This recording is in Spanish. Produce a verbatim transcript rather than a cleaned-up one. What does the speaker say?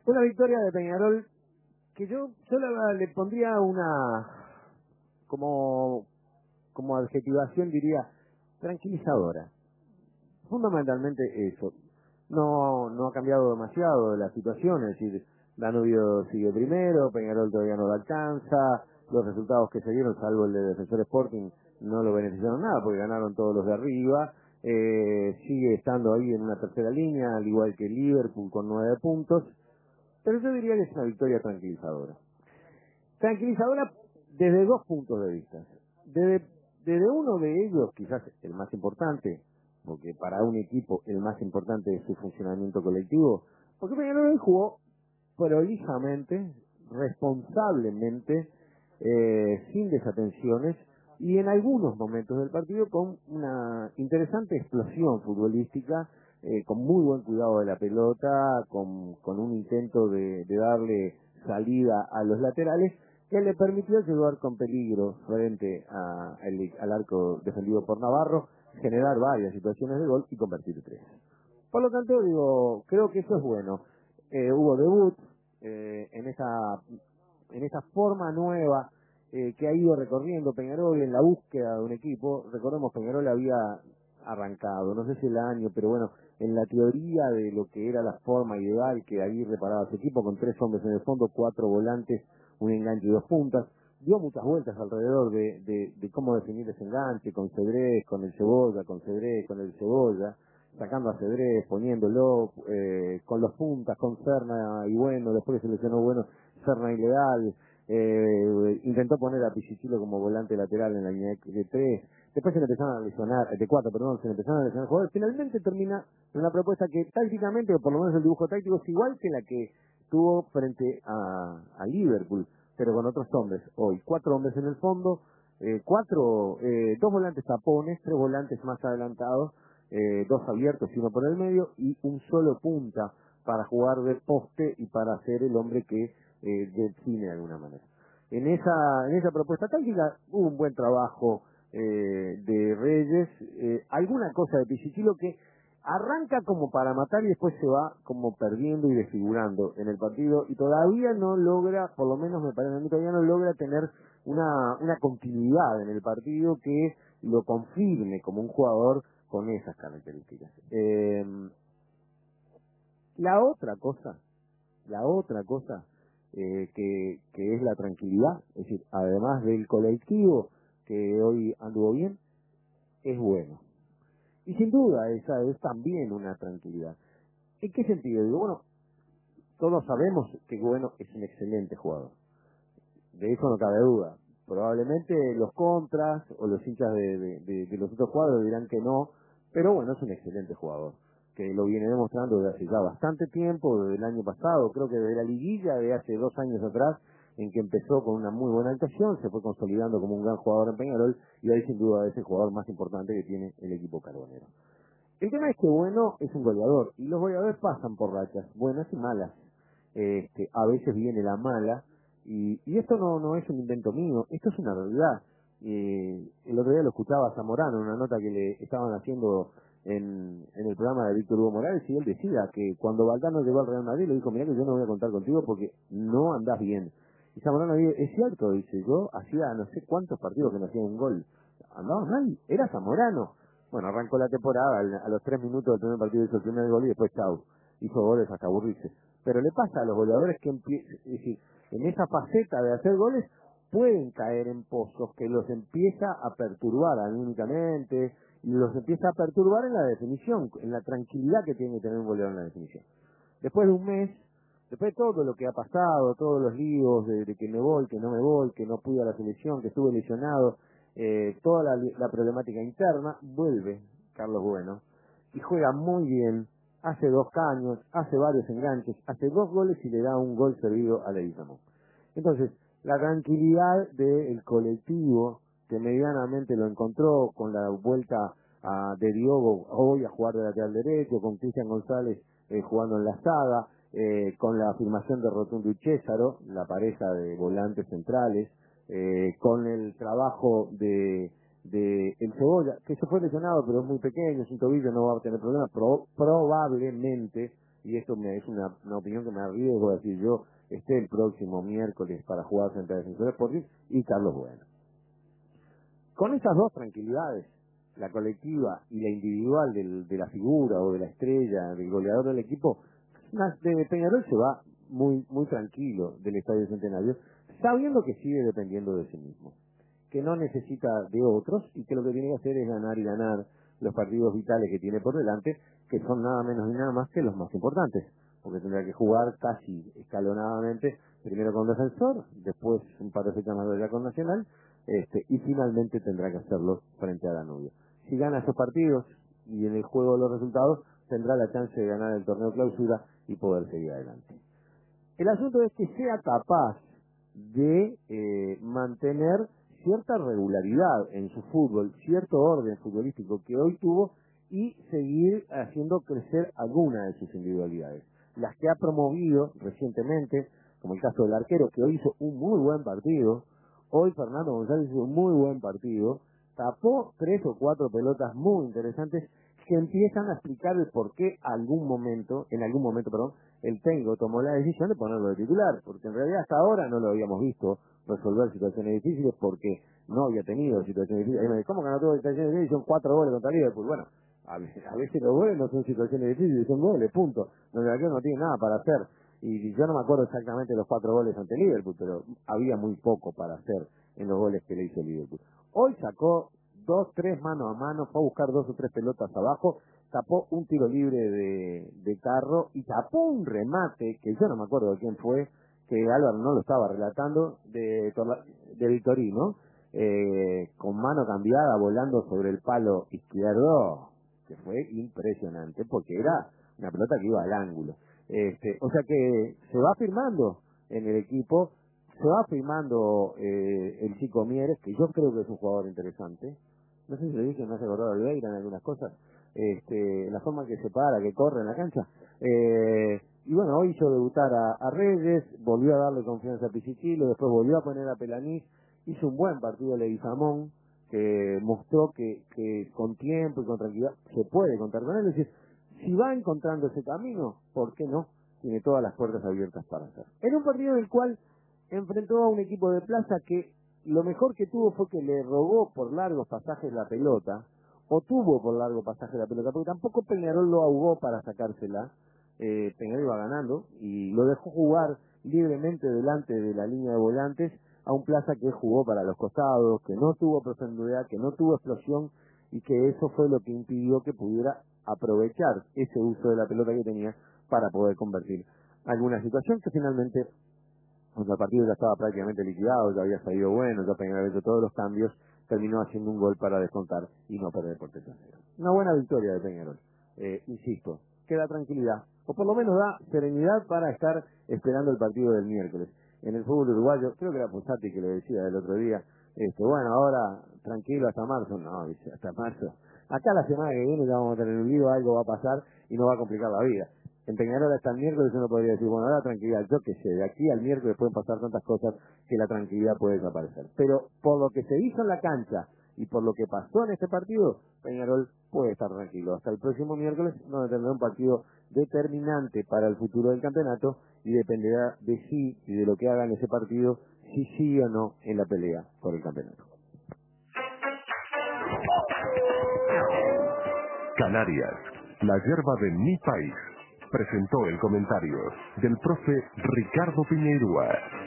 Una victoria de Peñarol que yo, yo la- le pondría una, como, como adjetivación diría, tranquilizadora. Fundamentalmente eso. No, no ha cambiado demasiado la situación, es decir, Danubio sigue primero, Peñarol todavía no lo alcanza, los resultados que se dieron, salvo el de Defensor Sporting, no lo beneficiaron nada porque ganaron todos los de arriba, eh, sigue estando ahí en una tercera línea, al igual que Liverpool con nueve puntos, pero yo diría que es una victoria tranquilizadora. Tranquilizadora desde dos puntos de vista. Desde, desde uno de ellos, quizás el más importante, porque para un equipo el más importante es su funcionamiento colectivo, porque Peñarol jugó prolijamente, responsablemente, eh, sin desatenciones y en algunos momentos del partido con una interesante explosión futbolística, eh, con muy buen cuidado de la pelota, con, con un intento de, de darle salida a los laterales que le permitió llegar con peligro frente a, el- al arco defendido por Navarro, generar varias situaciones de gol y convertir tres. Por lo tanto, digo, creo que eso es bueno. Eh, hubo debut eh, en esa en esa forma nueva eh, que ha ido recorriendo Peñarol en la búsqueda de un equipo. Recordemos, Peñarol había arrancado, no sé si el año, pero bueno, en la teoría de lo que era la forma ideal que Aguirre paraba su equipo, con tres hombres en el fondo, cuatro volantes, un enganche y dos puntas. Dio muchas vueltas alrededor de, de, de cómo definir ese enganche, con Cedrés, con el Cebolla, con Cedrés, con el Cebolla, sacando a Cedrés, poniéndolo, eh, con los puntas, con Serna y Bueno, después se lesionó Bueno, Serna y Leal, eh, intentó poner a Pichichilo como volante lateral en la línea de tres, después se le empezaron a lesionar, de cuatro, perdón, se le empezaron a lesionar jugadores, finalmente termina en una propuesta que tácticamente, o por lo menos el dibujo táctico, es igual que la que tuvo frente a, a Liverpool, pero con otros hombres. Hoy, cuatro hombres en el fondo, eh, cuatro, eh, dos volantes tapones, tres volantes más adelantados, eh, dos abiertos y uno por el medio, y un solo punta para jugar de poste y para ser el hombre que eh, define de alguna manera. En esa, en esa propuesta táctica hubo un buen trabajo eh, de Reyes, eh, alguna cosa de Pichichilo que arranca como para matar y después se va como perdiendo y desfigurando en el partido y todavía no logra, por lo menos me parece a mí, todavía no logra tener una, una continuidad en el partido que lo confirme como un jugador con esas características. Eh, la otra cosa, la otra cosa eh, que, que es la tranquilidad, es decir, además del colectivo que hoy anduvo bien, es bueno. Y sin duda esa es también una tranquilidad. ¿En qué sentido? Digo, bueno, todos sabemos que Bueno es un excelente jugador. De eso no cabe duda. Probablemente los contras o los hinchas de, de, de, de los otros cuadros dirán que no, pero bueno, es un excelente jugador, que lo viene demostrando desde hace ya bastante tiempo, desde el año pasado, creo que desde la liguilla de hace dos años atrás, en que empezó con una muy buena actuación, se fue consolidando como un gran jugador en Peñarol, y hoy sin duda es el jugador más importante que tiene el equipo carbonero. El tema es que Bueno es un goleador, y los goleadores pasan por rachas, buenas y malas. Este, a veces viene la mala, y, y esto no, no es un invento mío, esto es una realidad. Eh, el otro día lo escuchaba a Zamorano en una nota que le estaban haciendo en, en el programa de Víctor Hugo Morales, y él decía que cuando Valdano llegó al Real Madrid le dijo, mirá que yo no voy a contar contigo porque no andás bien. Y Zamorano dice, es cierto, dice, yo hacía no sé cuántos partidos que no hacía un gol. Andaba mal, era Zamorano. Bueno, arrancó la temporada, al- a los tres minutos del primer partido hizo el primer gol y después chau, hizo goles hasta aburrirse. Pero le pasa a los goleadores que empie- es decir, en esa faceta de hacer goles pueden caer en pozos que los empieza a perturbar anímicamente y los empieza a perturbar en la definición, en la tranquilidad que tiene que tener un goleador en la definición. Después de un mes, después de todo lo que ha pasado, todos los líos de, de que me voy, que no me voy, que no pude a la selección, que estuve lesionado, eh, toda la, la problemática interna, vuelve Carlos Bueno y juega muy bien, hace dos caños, hace varios enganches, hace dos goles y le da un gol servido a Leguizamo. Entonces, la tranquilidad del colectivo que medianamente lo encontró con la vuelta a, de Diogo hoy a jugar de lateral derecho, con Cristian González eh, jugando en la saga, eh, con la afirmación de Rotundo y Césaro, la pareja de volantes centrales, eh, con el trabajo de, de el Cebolla, que se fue lesionado pero es muy pequeño, es un tobillo, no va a tener problemas, Pro, probablemente y esto me, es una, una opinión que me arriesgo a decir yo, esté el próximo miércoles para jugar frente a Defensores Sporting y Carlos Bueno. Con esas dos tranquilidades, la colectiva y la individual del, de la figura o de la estrella, del goleador del equipo, de Peñarol se va muy muy tranquilo del Estadio Centenario, sabiendo que sigue dependiendo de sí mismo, que no necesita de otros y que lo que tiene que hacer es ganar y ganar los partidos vitales que tiene por delante, que son nada menos y nada más que los más importantes, porque tendrá que jugar casi escalonadamente, primero con Defensor, después un par de fechas más allá con Nacional, este, y finalmente tendrá que hacerlo frente a Danubio. Si gana esos partidos y en el juego de los resultados, tendrá la chance de ganar el torneo clausura y poder seguir adelante. El asunto es que sea capaz de eh, mantener cierta regularidad en su fútbol, cierto orden futbolístico que hoy tuvo y seguir haciendo crecer alguna de sus individualidades. Las que ha promovido recientemente, como el caso del arquero, que hoy hizo un muy buen partido. Hoy Fernando González hizo un muy buen partido, tapó tres o cuatro pelotas muy interesantes que empiezan a explicar el por qué algún momento, en algún momento, perdón, el técnico tomó la decisión de ponerlo de titular, porque en realidad hasta ahora no lo habíamos visto resolver situaciones difíciles porque no había tenido situaciones difíciles. Ahí me dice, ¿cómo que no tuvo situaciones difíciles? Son cuatro goles contra Liverpool. Bueno, a veces, a veces los goles no son situaciones difíciles, son goles, punto. Donde el arquero no tiene nada para hacer. Y yo no me acuerdo exactamente los cuatro goles ante Liverpool, pero había muy poco para hacer en los goles que le hizo Liverpool. Hoy sacó dos, tres mano a mano, fue a buscar dos o tres pelotas abajo, tapó un tiro libre de, de Carro y tapó un remate, que yo no me acuerdo de quién fue, que Álvaro no lo estaba relatando, de, de Victorino, eh, con mano cambiada, volando sobre el palo izquierdo, que fue impresionante, porque era una pelota que iba al ángulo. Este, o sea que se va firmando en el equipo, se va firmando eh, el Chico Mieres, que yo creo que es un jugador interesante. No sé si le dije, me hace acordar a Oliveira en algunas cosas, este, la forma que se para, que corre en la cancha. Eh, y bueno, hoy hizo debutar a, a Reyes, volvió a darle confianza a Pisichilo, después volvió a poner a Pelanís, hizo un buen partido Leguizamón, que mostró que, que con tiempo y con tranquilidad se puede contar con él. Es decir, si va encontrando ese camino, ¿por qué no? Tiene todas las puertas abiertas para hacer. En un partido en el cual enfrentó a un equipo de Plaza que lo mejor que tuvo fue que le robó por largos pasajes la pelota, o tuvo por largo pasaje la pelota, porque tampoco Peñarol lo ahogó para sacársela. eh, Peñarol iba ganando y lo dejó jugar libremente delante de la línea de volantes a un Plaza que jugó para los costados, que no tuvo profundidad, que no tuvo explosión, y que eso fue lo que impidió que pudiera aprovechar ese uso de la pelota que tenía para poder convertir alguna situación que finalmente, cuando el partido ya estaba prácticamente liquidado, ya había salido bueno, ya Peñarol había hecho todos los cambios, terminó haciendo un gol para descontar y no perder por tres a cero. Una buena victoria de Peñarol, eh, insisto, que da tranquilidad, o por lo menos da serenidad para estar esperando el partido del miércoles. En el fútbol uruguayo, creo que era Pusati que le decía el otro día, este, bueno, ahora tranquilo hasta marzo. No, dice, hasta marzo. Acá la semana que viene ya vamos a tener un lío, algo va a pasar y no va a complicar la vida. En Peñarol hasta el miércoles uno podría decir, bueno, ahora tranquilidad, yo qué sé, de aquí al miércoles pueden pasar tantas cosas que la tranquilidad puede desaparecer. Pero por lo que se hizo en la cancha y por lo que pasó en este partido, Peñarol puede estar tranquilo. Hasta el próximo miércoles, donde tendrá un partido determinante para el futuro del campeonato y dependerá de sí y de lo que haga en ese partido, si sí o no en la pelea por el campeonato. Canarias, la yerba de mi país, presentó el comentario del profe Ricardo Piñeirúa.